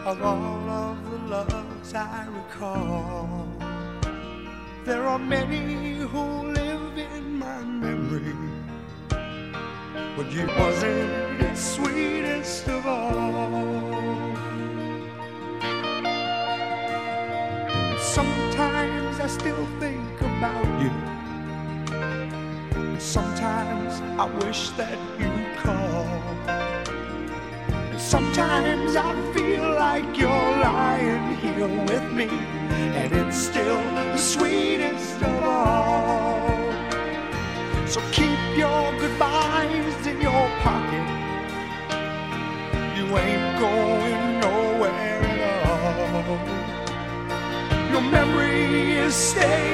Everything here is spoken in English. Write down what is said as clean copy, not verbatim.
of all of the loves I recall. There are many who live in my memory, but you wasn't the sweetest of all. Sometimes I still think about you. Sometimes I wish that you'd call. Sometimes I feel like you're lying here with me, and it's still the sweetest of all. So keep your goodbyes in your pocket. You ain't going nowhere at all. Your memory is staying